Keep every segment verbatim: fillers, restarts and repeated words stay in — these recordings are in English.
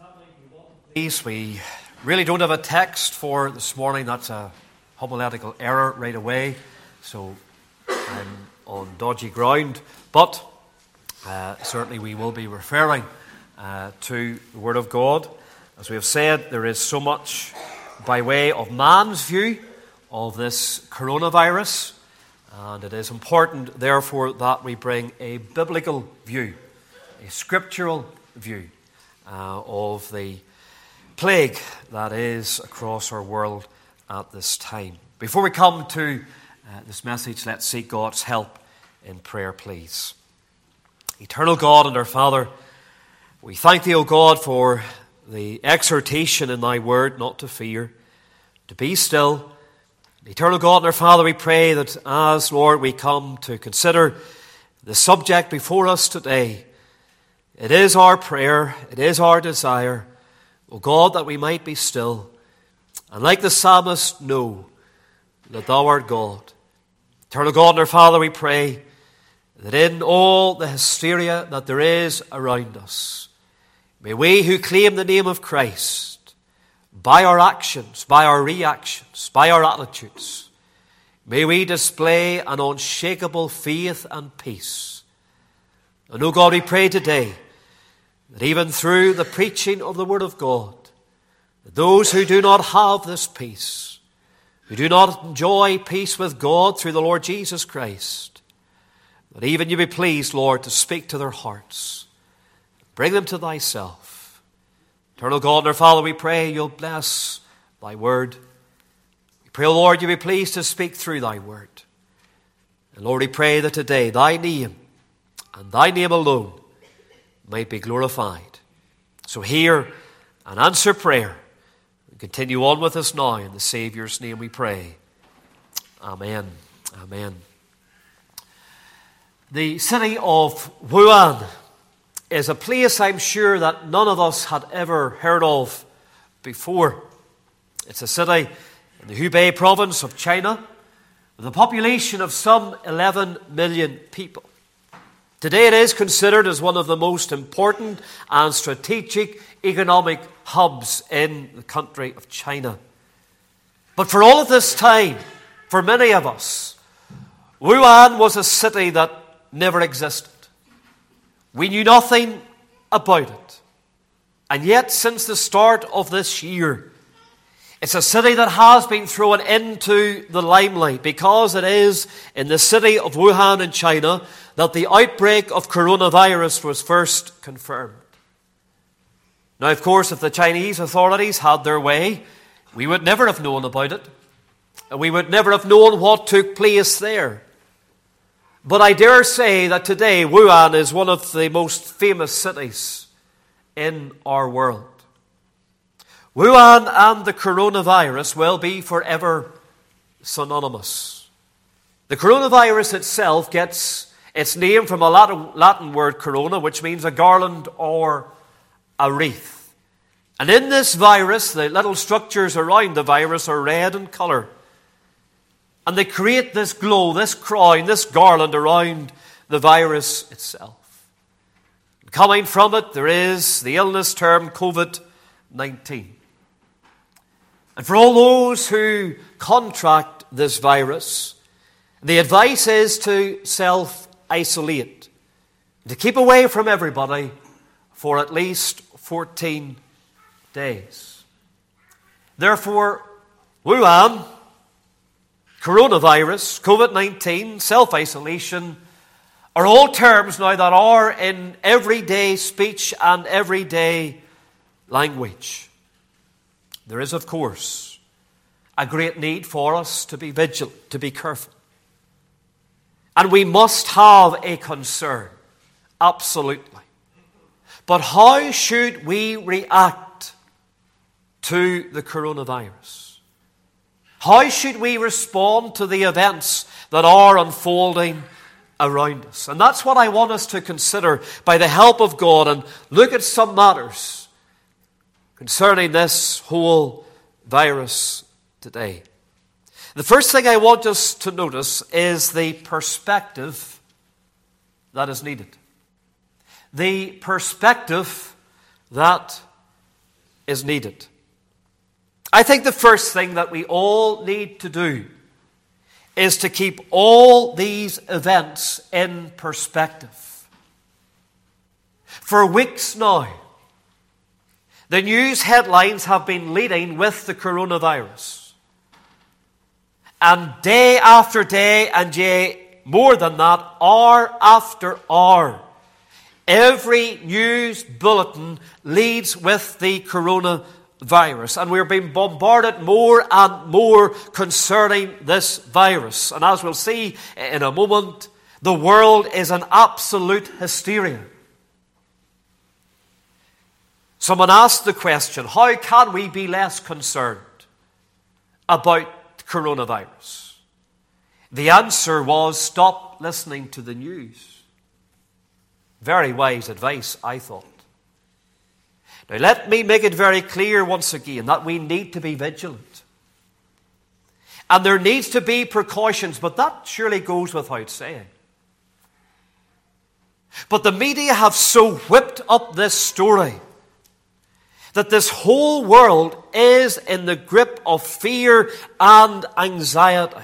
Please, we really don't have a text for this morning. That's a homiletical error right away, so I'm on dodgy ground. But uh, certainly we will be referring uh, to the Word of God. As we have said, there is so much by way of man's view of this coronavirus, and it is important, therefore, that we bring a biblical view, a scriptural view uh, of the plague that is across our world at this time. Before we come to uh, this message, let's seek God's help in prayer, please. Eternal God and our Father, we thank Thee, O God, for the exhortation in Thy word not to fear, to be still. Eternal God and our Father, we pray that as, Lord, we come to consider the subject before us today, it is our prayer, it is our desire, O God, that we might be still, and like the psalmist, know that Thou art God. Eternal God and our Father, we pray that in all the hysteria that there is around us, may we who claim the name of Christ, by our actions, by our reactions, by our attitudes, may we display an unshakable faith and peace. And, O God, we pray today that even through the preaching of the Word of God, that those who do not have this peace, who do not enjoy peace with God through the Lord Jesus Christ, that even You be pleased, Lord, to speak to their hearts. Bring them to Thyself. Eternal God and our Father, we pray You'll bless Thy Word. We pray, O Lord, You be pleased to speak through Thy Word. And Lord, we pray that today Thy name and Thy name alone might be glorified. So hear and answer prayer. And continue on with us now. In the Saviour's name we pray. Amen. Amen. The city of Wuhan is a place I'm sure that none of us had ever heard of before. It's a city in the Hubei province of China with a population of some eleven million people. Today it is considered as one of the most important and strategic economic hubs in the country of China. But for all of this time, for many of us, Wuhan was a city that never existed. We knew nothing about it. And yet, since the start of this year, it's a city that has been thrown into the limelight because it is in the city of Wuhan in China that the outbreak of coronavirus was first confirmed. Now, of course, if the Chinese authorities had their way, we would never have known about it. And we would never have known what took place there. But I dare say that today Wuhan is one of the most famous cities in our world. Wuhan and the coronavirus will be forever synonymous. The coronavirus itself gets its name from a Latin, Latin word corona, which means a garland or a wreath. And in this virus, the little structures around the virus are red in colour. And they create this glow, this crown, this garland around the virus itself. Coming from it, there is the illness termed covid nineteen. And for all those who contract this virus, the advice is to self-isolate, to keep away from everybody for at least fourteen days. Therefore, Wuhan, coronavirus, covid nineteen, self-isolation are all terms now that are in everyday speech and everyday language. There is, of course, a great need for us to be vigilant, to be careful. And we must have a concern, absolutely. But how should we react to the coronavirus? How should we respond to the events that are unfolding around us? And that's what I want us to consider by the help of God and look at some matters concerning this whole virus today. The first thing I want us to notice is the perspective that is needed. The perspective that is needed. I think the first thing that we all need to do is to keep all these events in perspective. For weeks now, the news headlines have been leading with the coronavirus. And day after day, and yea, more than that, hour after hour, every news bulletin leads with the coronavirus. And we're being bombarded more and more concerning this virus. And as we'll see in a moment, the world is in absolute hysteria. Someone asked the question, how can we be less concerned about coronavirus? The answer was, stop listening to the news. Very wise advice, I thought. Now let me make it very clear once again that we need to be vigilant. And there needs to be precautions, but that surely goes without saying. But the media have so whipped up this story that this whole world is in the grip of fear and anxiety.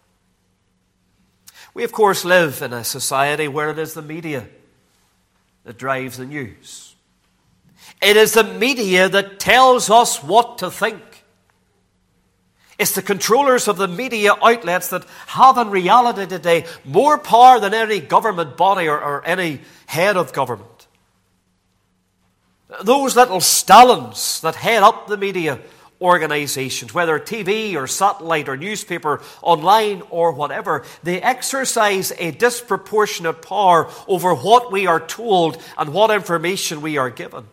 We, of course, live in a society where it is the media that drives the news. It is the media that tells us what to think. It's the controllers of the media outlets that have in reality today more power than any government body or, or any head of government. Those little stallions that head up the media organizations, whether T V or satellite or newspaper, online or whatever, they exercise a disproportionate power over what we are told and what information we are given.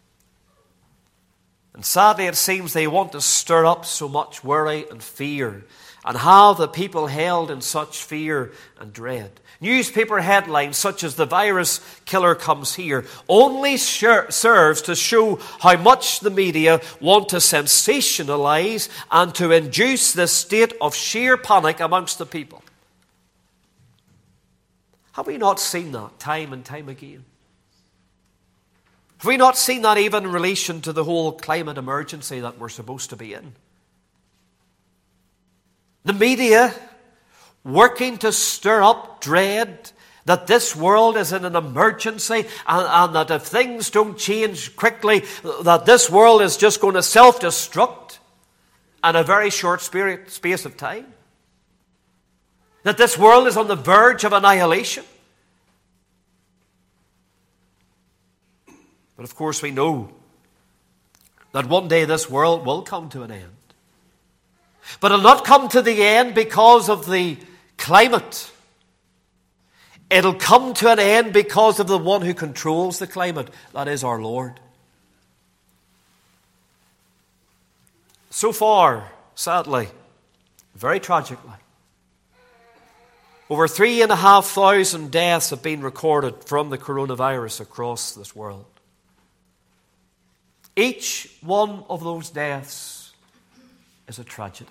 And sadly, it seems they want to stir up so much worry and fear and have the people held in such fear and dread. Newspaper headlines such as "The virus killer comes here" only serves to show how much the media want to sensationalize and to induce this state of sheer panic amongst the people. Have we not seen that time and time again? Have we not seen that even in relation to the whole climate emergency that we're supposed to be in? The media working to stir up dread that this world is in an emergency and, and that if things don't change quickly, that this world is just going to self-destruct in a very short spirit, space of time. That this world is on the verge of annihilation. But of course we know that one day this world will come to an end. But it'll not come to the end because of the climate. It'll come to an end because of the one who controls the climate. That is our Lord. So far, sadly, very tragically, over three and a half thousand deaths have been recorded from the coronavirus across this world. Each one of those deaths is a tragedy.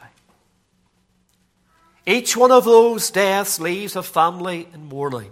Each one of those deaths leaves a family in mourning.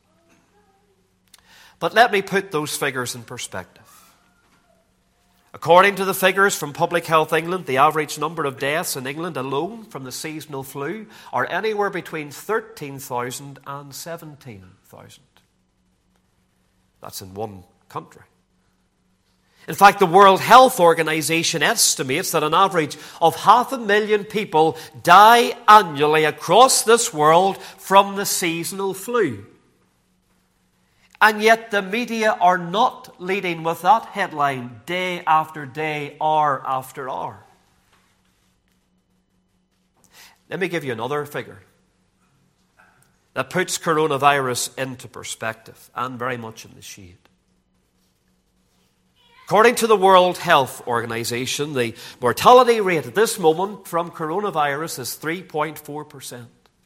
But let me put those figures in perspective. According to the figures from Public Health England, the average number of deaths in England alone from the seasonal flu are anywhere between thirteen thousand and seventeen thousand. That's in one country. In fact, the World Health Organization estimates that an average of half a million people die annually across this world from the seasonal flu. And yet the media are not leading with that headline day after day, hour after hour. Let me give you another figure that puts coronavirus into perspective and very much in the shade. According to the World Health Organization, the mortality rate at this moment from coronavirus is three point four percent.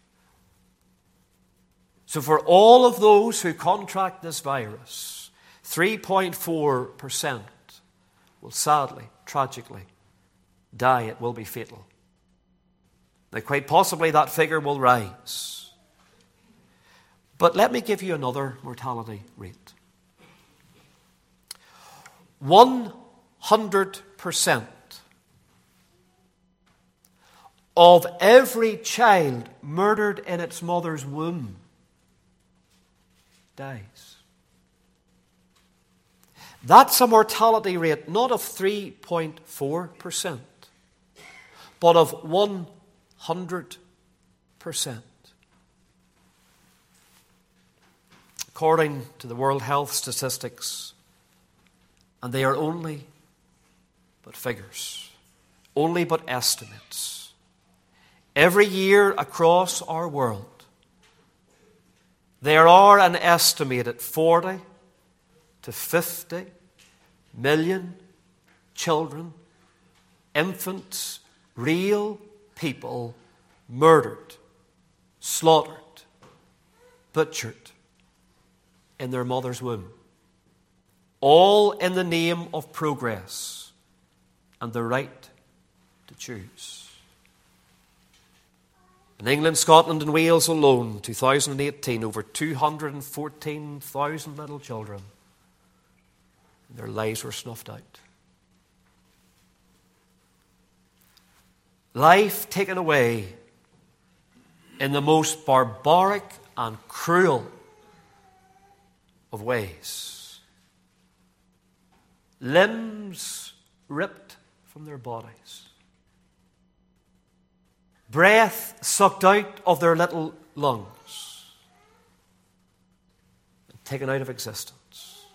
So for all of those who contract this virus, three point four percent will sadly, tragically, die. It will be fatal. Now, quite possibly that figure will rise. But let me give you another mortality rate. one hundred percent of every child murdered in its mother's womb dies. That's a mortality rate not of three point four percent, but of one hundred percent. According to the World Health Statistics, and they are only but figures, only but estimates, every year across our world, there are an estimated forty to fifty million children, infants, real people murdered, slaughtered, butchered in their mother's womb, all in the name of progress and the right to choose. In England, Scotland and Wales alone, two thousand eighteen, over two hundred fourteen thousand little children, their lives were snuffed out. Life taken away in the most barbaric and cruel of ways. Limbs ripped from their bodies. Breath sucked out of their little lungs. And taken out of existence.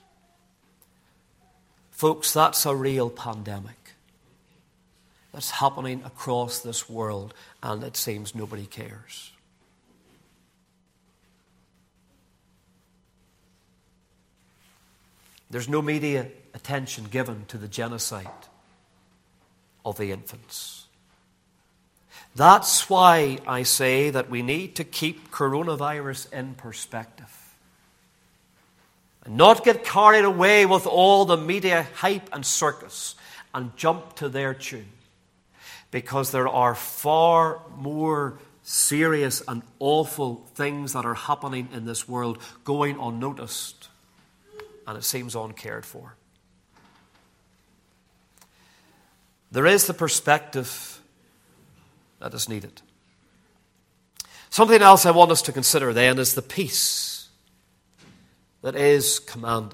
Folks, that's a real pandemic that's happening across this world, and it seems nobody cares. There's no media attention given to the genocide of the infants. That's why I say that we need to keep coronavirus in perspective and not get carried away with all the media hype and circus and jump to their tune, because there are far more serious and awful things that are happening in this world going unnoticed, and it seems uncared for. There is the perspective that is needed. Something else I want us to consider then is the peace that is commanded.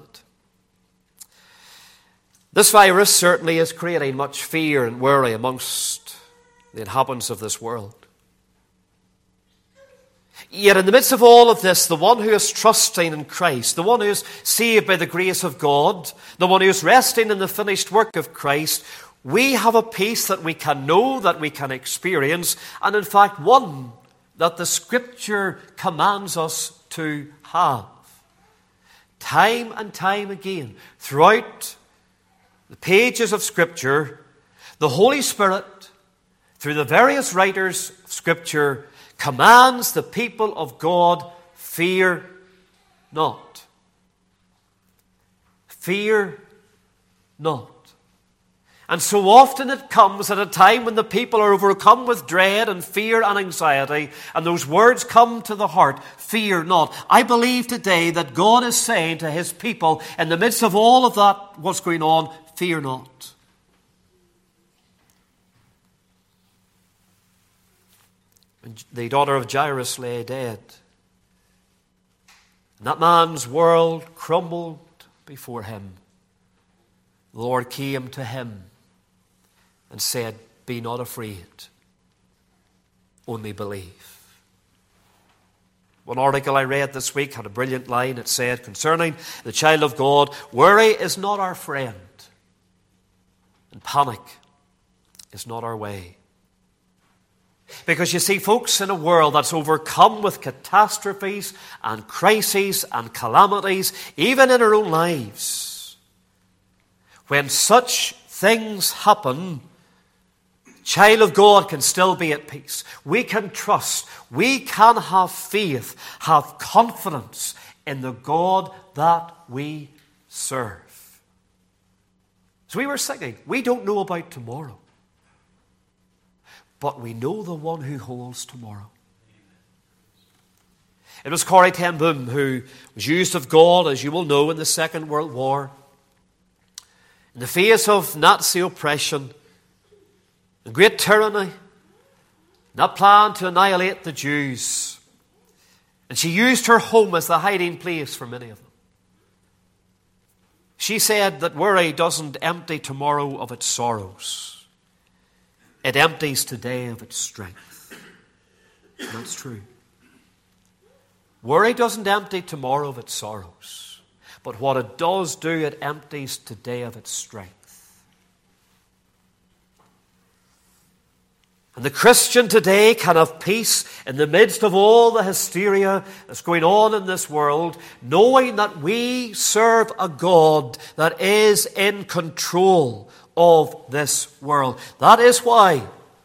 This virus certainly is creating much fear and worry amongst the inhabitants of this world. Yet in the midst of all of this, the one who is trusting in Christ, the one who is saved by the grace of God, the one who is resting in the finished work of Christ, we have a peace that we can know, that we can experience, and in fact one that the Scripture commands us to have. Time and time again, throughout the pages of Scripture, the Holy Spirit, through the various writers of Scripture, commands the people of God, fear not. Fear not. And so often it comes at a time when the people are overcome with dread and fear and anxiety, and those words come to the heart, fear not. I believe today that God is saying to His people, in the midst of all of that, what's going on, fear not. And the daughter of Jairus lay dead. And that man's world crumbled before him. The Lord came to him and said, be not afraid, only believe. One article I read this week had a brilliant line. It said, concerning the child of God, worry is not our friend, and panic is not our way. Because you see, folks, in a world that's overcome with catastrophes and crises and calamities, even in our own lives, when such things happen, child of God can still be at peace. We can trust. We can have faith, have confidence in the God that we serve. So we were singing, we don't know about tomorrow, but we know the one who holds tomorrow. It was Corrie ten Boom who was used of God, as you will know, in the Second World War. In the face of Nazi oppression and great tyranny, that plan to annihilate the Jews. And she used her home as the hiding place for many of them. She said that worry doesn't empty tomorrow of its sorrows. It empties today of its strength. And that's true. Worry doesn't empty tomorrow of its sorrows. But what it does do, it empties today of its strength. And the Christian today can have peace in the midst of all the hysteria that's going on in this world, knowing that we serve a God that is in control of this world. That is why,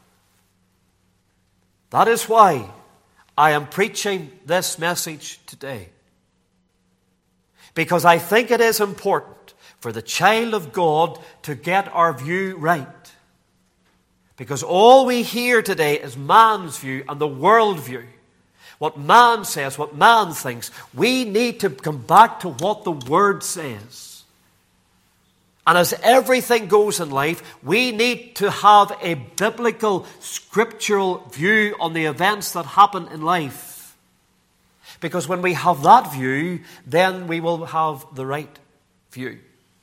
that is why I am preaching this message today. Because I think it is important for the child of God to get our view right. Because all we hear today is man's view and the world view. What man says, what man thinks. We need to come back to what the Word says. And as everything goes in life, we need to have a biblical, scriptural view on the events that happen in life. Because when we have that view, then we will have the right view.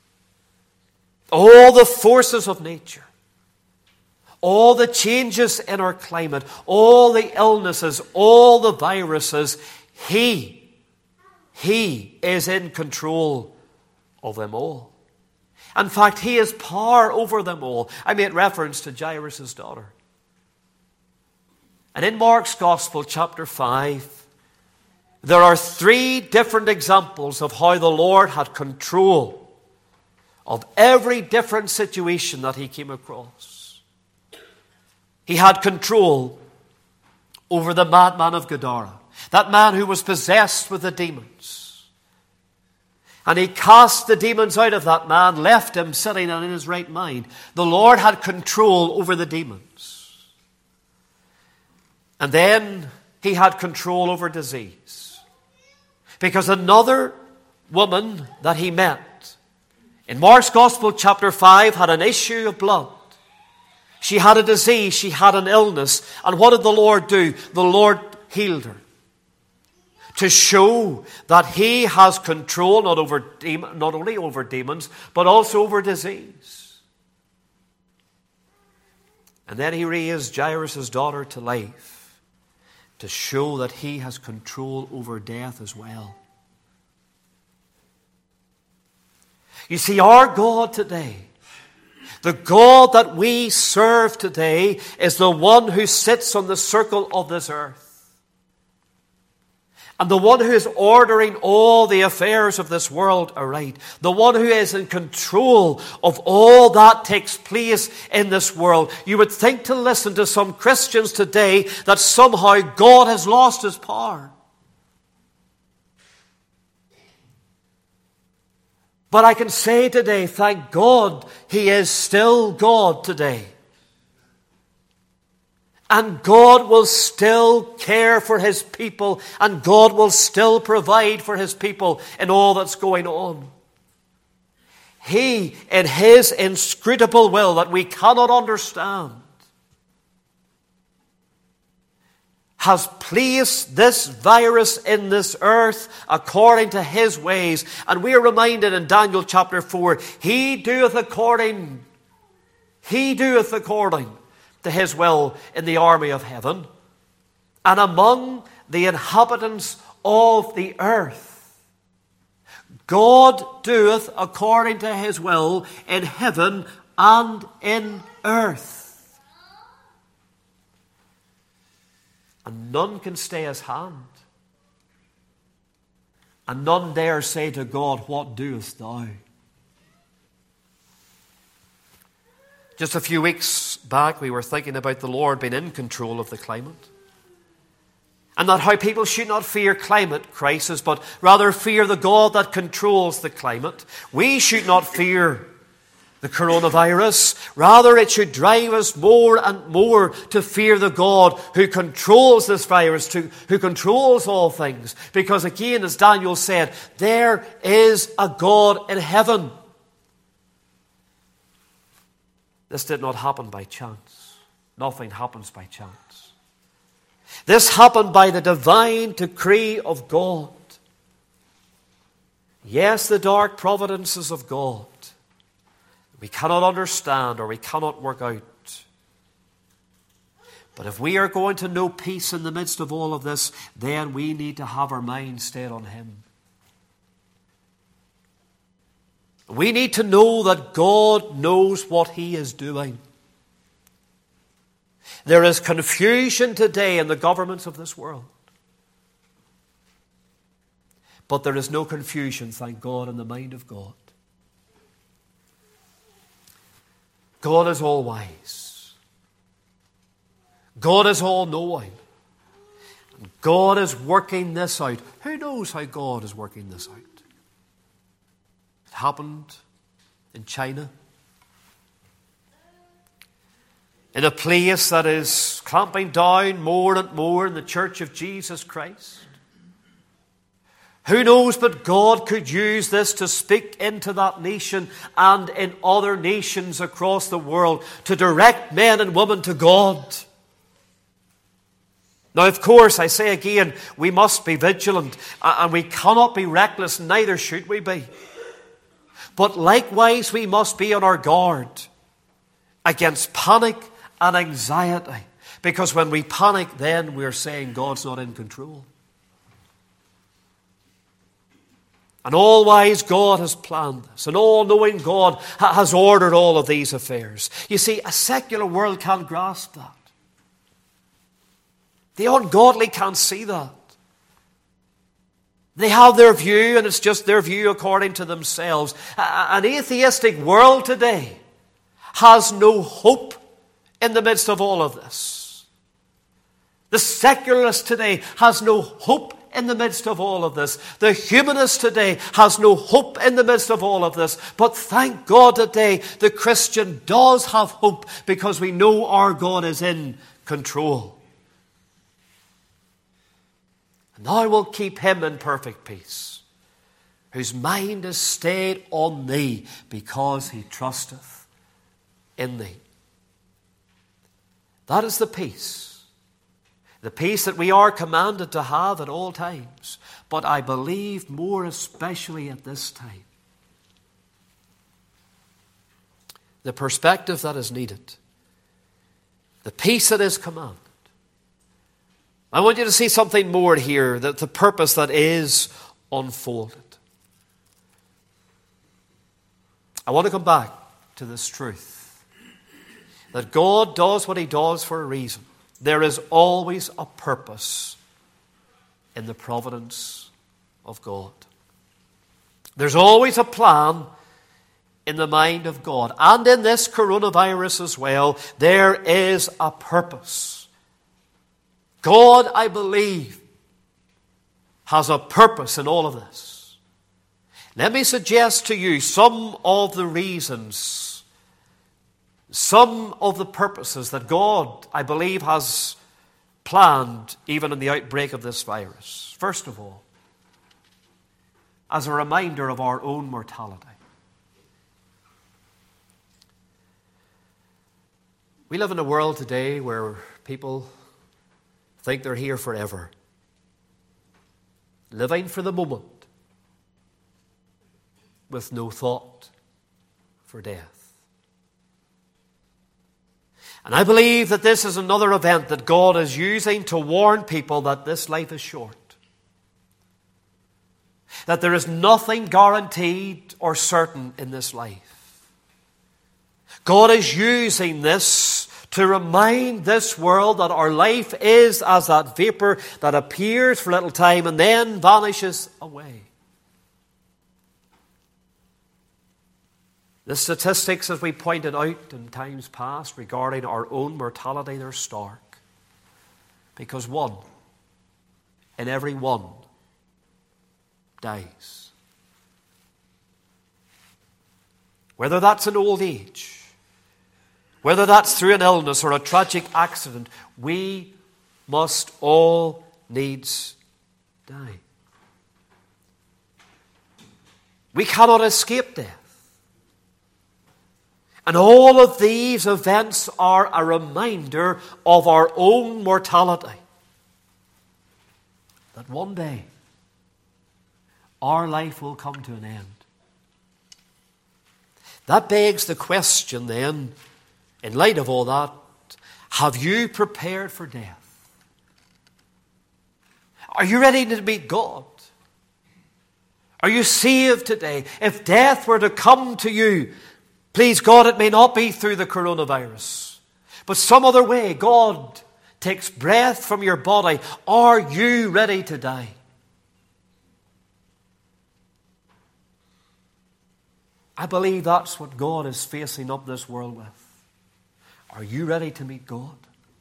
All the forces of nature, all the changes in our climate, all the illnesses, all the viruses, He, He is in control of them all. In fact, He has power over them all. I made reference to Jairus' daughter. And in Mark's Gospel, chapter five, there are three different examples of how the Lord had control of every different situation that He came across. He had control over the madman of Gadara, that man who was possessed with the demons. And He cast the demons out of that man, left him sitting in his right mind. The Lord had control over the demons. And then He had control over disease. Because another woman that He met in Mark's Gospel chapter five had an issue of blood. She had a disease, she had an illness. And what did the Lord do? The Lord healed her. To show that He has control not over demon, not only over demons, but also over disease. And then He raised Jairus' daughter to life, to show that He has control over death as well. You see, our God today, the God that we serve today, is the one who sits on the circle of this earth. And the one who is ordering all the affairs of this world aright. The one who is in control of all that takes place in this world. You would think, to listen to some Christians today, that somehow God has lost His power. But I can say today, thank God, He is still God today. And God will still care for His people. And God will still provide for His people in all that's going on. He, in His inscrutable will that we cannot understand, has placed this virus in this earth according to His ways. And we are reminded in Daniel chapter four, He doeth according, He doeth according to His will in the army of heaven and among the inhabitants of the earth. God doeth according to His will in heaven and in earth. And none can stay His hand. And none dare say to God, what doest thou? Just a few weeks back, we were thinking about the Lord being in control of the climate. And that how people should not fear climate crisis, but rather fear the God that controls the climate. We should not fear the coronavirus. Rather, it should drive us more and more to fear the God who controls this virus, to, who controls all things. Because again, as Daniel said, there is a God in heaven. This did not happen by chance. Nothing happens by chance. This happened by the divine decree of God. Yes, the dark providences of God we cannot understand or we cannot work out. But if we are going to know peace in the midst of all of this, then we need to have our mind stayed on Him. We need to know that God knows what He is doing. There is confusion today in the governments of this world. But there is no confusion, thank God, in the mind of God. God is all wise. God is all knowing. And God is working this out. Who knows how God is working this out? It happened in China. In a place that is clamping down more and more in the Church of Jesus Christ. Who knows but God could use this to speak into that nation and in other nations across the world to direct men and women to God. Now, of course, I say again, we must be vigilant and we cannot be reckless, neither should we be. But likewise, we must be on our guard against panic and anxiety. Because when we panic, then we're saying God's not in control. An all-wise God has planned this. An all-knowing God has ordered all of these affairs. You see, a secular world can't grasp that. The ungodly can't see that. They have their view, and it's just their view according to themselves. An atheistic world today has no hope in the midst of all of this. The secularist today has no hope in the midst of all of this. The humanist today has no hope in the midst of all of this. But thank God today the Christian does have hope because we know our God is in control. And I will keep him in perfect peace, whose mind is stayed on thee because he trusteth in thee. That is the peace. The peace that we are commanded to have at all times. But I believe more especially at this time. The perspective that is needed. The peace that is commanded. I want you to see something more here. That the purpose that is unfolded. I want to come back to this truth. That God does what he does for a reason. There is always a purpose in the providence of God. There's always a plan in the mind of God. And in this coronavirus as well, there is a purpose. God, I believe, has a purpose in all of this. Let me suggest to you some of the reasons, some of the purposes that God, I believe, has planned even in the outbreak of this virus. First of all, as a reminder of our own mortality. We live in a world today where people think they're here forever, living for the moment with no thought for death. And I believe that this is another event that God is using to warn people that this life is short. That there is nothing guaranteed or certain in this life. God is using this to remind this world that our life is as that vapor that appears for a little time and then vanishes away. The statistics, as we pointed out in times past, regarding our own mortality, they're stark. Because one in every one dies. Whether that's in old age, whether that's through an illness or a tragic accident, we must all needs die. We cannot escape death. And all of these events are a reminder of our own mortality. That one day, our life will come to an end. That begs the question then, in light of all that, have you prepared for death? Are you ready to meet God? Are you saved today? If death were to come to you, please God, it may not be through the coronavirus, but some other way. God takes breath from your body. Are you ready to die? I believe that's what God is facing up this world with. Are you ready to meet God?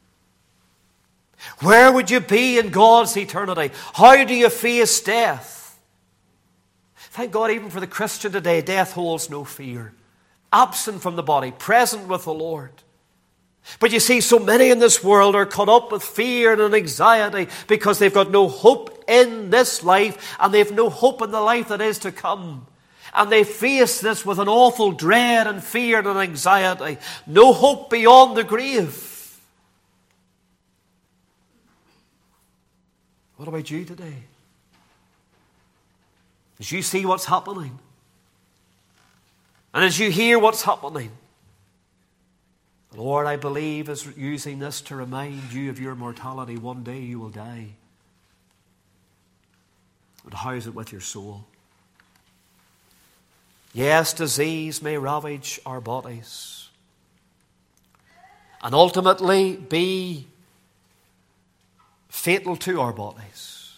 Where would you be in God's eternity? How do you face death? Thank God, even for the Christian today, death holds no fear. Absent from the body, present with the Lord. But you see, so many in this world are caught up with fear and anxiety because they've got no hope in this life and they've no hope in the life that is to come. And they face this with an awful dread and fear and anxiety. No hope beyond the grave. What about you today? As you see what's happening, and as you hear what's happening, the Lord, I believe, is using this to remind you of your mortality. One day you will die. But how is it with your soul? Yes, disease may ravage our bodies and ultimately be fatal to our bodies.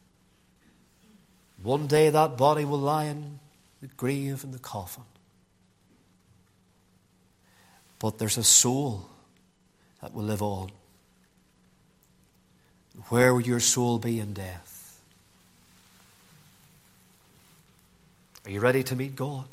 One day that body will lie in the grave and the coffin. But there's a soul that will live on. Where will your soul be in death? Are you ready to meet God?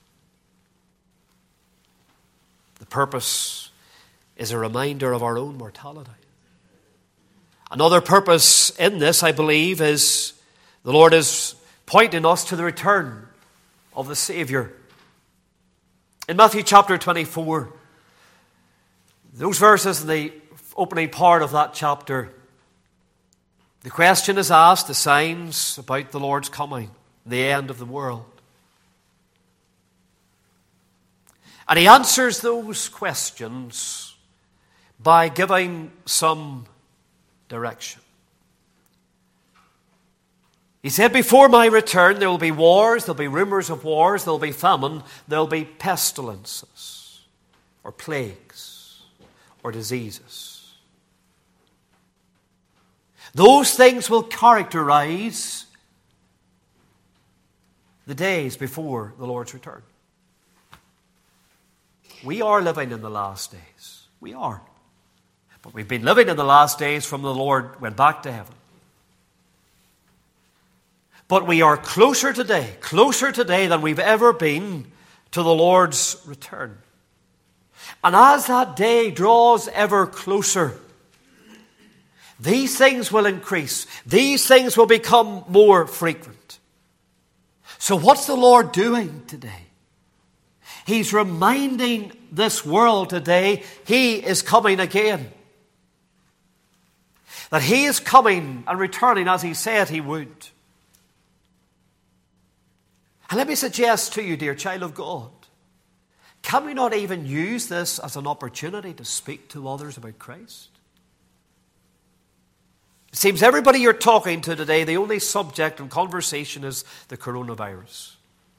The purpose is a reminder of our own mortality. Another purpose in this, I believe, is the Lord is pointing us to the return of the Savior. In Matthew chapter twenty-four, those verses in the opening part of that chapter, the question is asked, the signs about the Lord's coming, the end of the world. And he answers those questions by giving some direction. He said, before my return, there will be wars, there will be rumors of wars, there will be famine, there will be pestilences, or plagues, or diseases. Those things will characterize the days before the Lord's return. We are living in the last days. We are. But we've been living in the last days from the Lord went back to heaven. But we are closer today, closer today than we've ever been to the Lord's return. And as that day draws ever closer, these things will increase. These things will become more frequent. So what's the Lord doing today? He's reminding this world today He is coming again. That He is coming and returning as He said He would. And let me suggest to you, dear child of God, can we not even use this as an opportunity to speak to others about Christ? It seems everybody you're talking to today, the only subject and conversation is the coronavirus.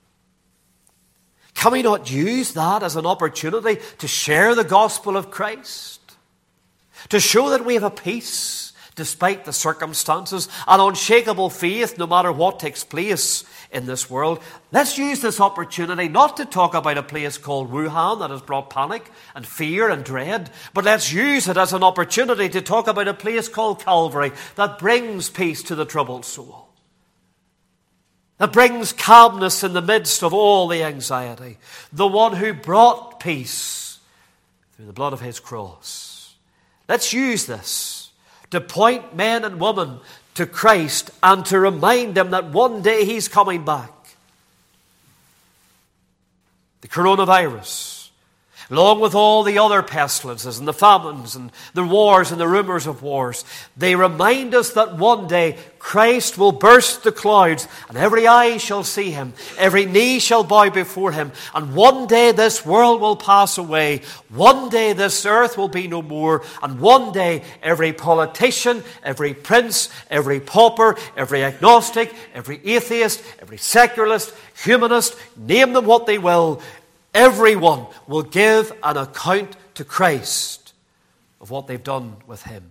Can we not use that as an opportunity to share the gospel of Christ? To show that we have a peace despite the circumstances, an unshakable faith no matter what takes place in this world. Let's use this opportunity not to talk about a place called Wuhan that has brought panic and fear and dread, but let's use it as an opportunity to talk about a place called Calvary that brings peace to the troubled soul. That brings calmness in the midst of all the anxiety. The one who brought peace through the blood of His cross. Let's use this to point men and women to Christ and to remind them that one day He's coming back. The coronavirus along with all the other pestilences and the famines and the wars and the rumors of wars. They remind us that one day Christ will burst the clouds and every eye shall see him, every knee shall bow before him, and one day this world will pass away, one day this earth will be no more, and one day every politician, every prince, every pauper, every agnostic, every atheist, every secularist, humanist, name them what they will, everyone will give an account to Christ of what they've done with him.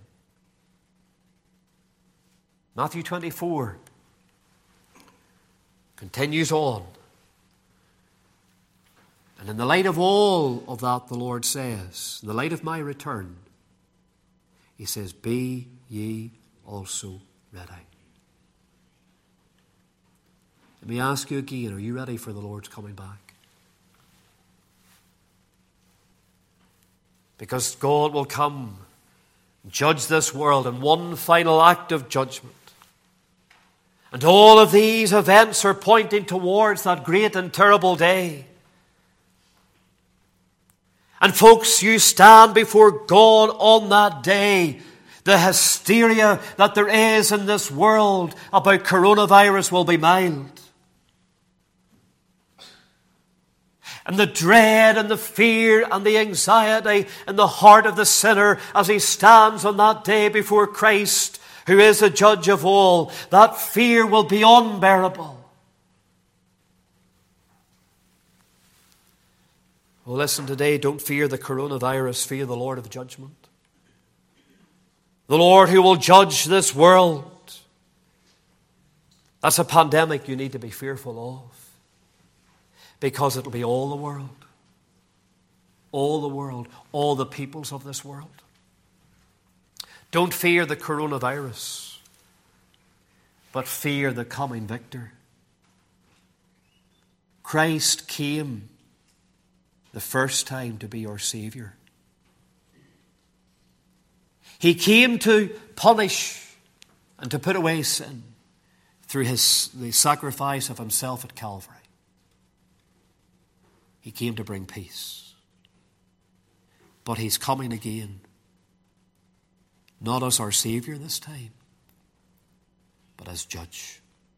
Matthew twenty-four continues on. And in the light of all of that, the Lord says, in the light of my return, he says, be ye also ready. Let me ask you again, are you ready for the Lord's coming back? Because God will come and judge this world in one final act of judgment. And all of these events are pointing towards that great and terrible day. And folks, you stand before God on that day. The hysteria that there is in this world about coronavirus will be mild. And the dread and the fear and the anxiety in the heart of the sinner as he stands on that day before Christ, who is the judge of all, that fear will be unbearable. Well, listen today, don't fear the coronavirus, fear the Lord of judgment. The Lord who will judge this world. That's a pandemic you need to be fearful of. Because it'll be all the world. All the world. All the peoples of this world. Don't fear the coronavirus, but fear the coming victor. Christ came the first time to be our Savior. He came to punish and to put away sin through his, the sacrifice of himself at Calvary. He came to bring peace. But he's coming again. Not as our Savior this time, but as judge.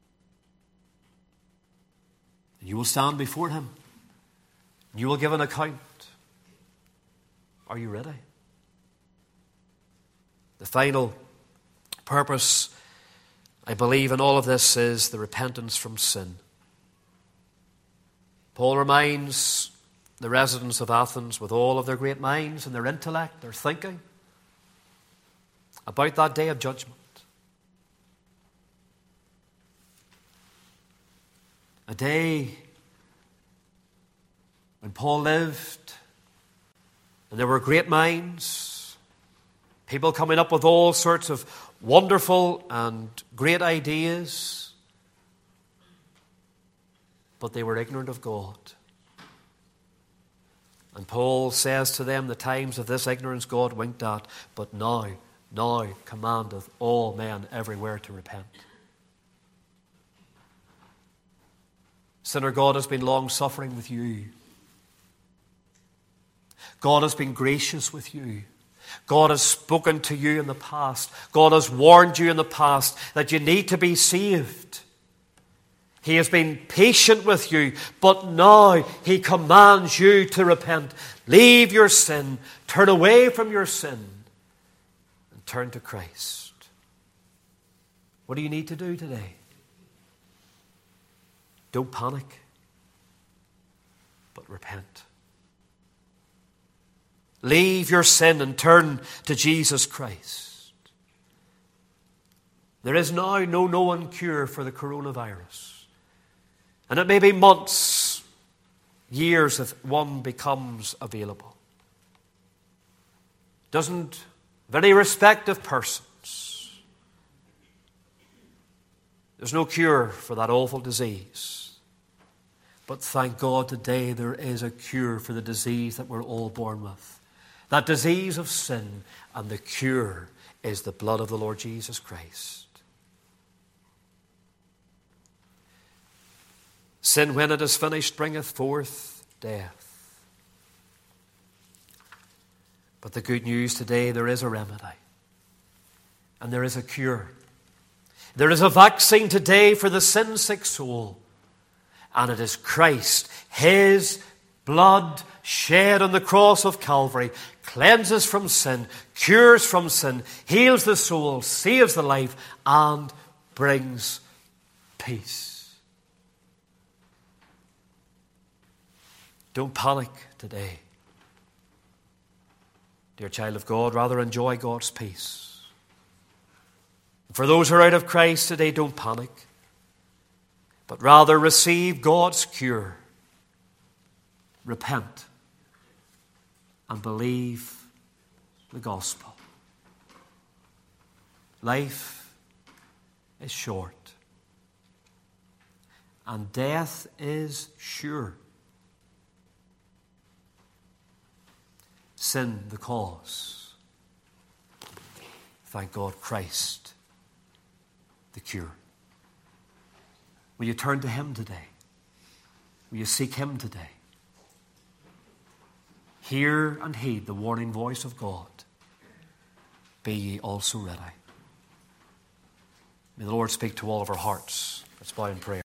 And you will stand before him. And you will give an account. Are you ready? The final purpose, I believe, in all of this is the repentance from sin. Paul reminds the residents of Athens, with all of their great minds and their intellect, their thinking, about that day of judgment. A day when Paul lived, and there were great minds, people coming up with all sorts of wonderful and great ideas, but they were ignorant of God. And Paul says to them, the times of this ignorance God winked at, but now, now commandeth all men everywhere to repent. Sinner, God has been long-suffering with you. God has been gracious with you. God has spoken to you in the past. God has warned you in the past that you need to be saved. He has been patient with you, but now he commands you to repent. Leave your sin, turn away from your sin, and turn to Christ. What do you need to do today? Don't panic, but repent. Leave your sin and turn to Jesus Christ. There is now no known cure for the coronavirus. And it may be months, years if one becomes available. Doesn't of any respective persons. There's no cure for that awful disease. But thank God today there is a cure for the disease that we're all born with. That disease of sin, and the cure is the blood of the Lord Jesus Christ. Sin, when it is finished, bringeth forth death. But the good news today, there is a remedy. And there is a cure. There is a vaccine today for the sin-sick soul. And it is Christ. His blood shed on the cross of Calvary cleanses from sin, cures from sin, heals the soul, saves the life, and brings peace. Don't panic today. Dear child of God, rather enjoy God's peace. For those who are out of Christ today, don't panic, but rather receive God's cure. Repent and believe the gospel. Life is short, and death is sure. Sin the cause. Thank God, Christ the cure. Will you turn to Him today? Will you seek Him today? Hear and heed the warning voice of God. Be ye also ready. May the Lord speak to all of our hearts. Let's bow in prayer.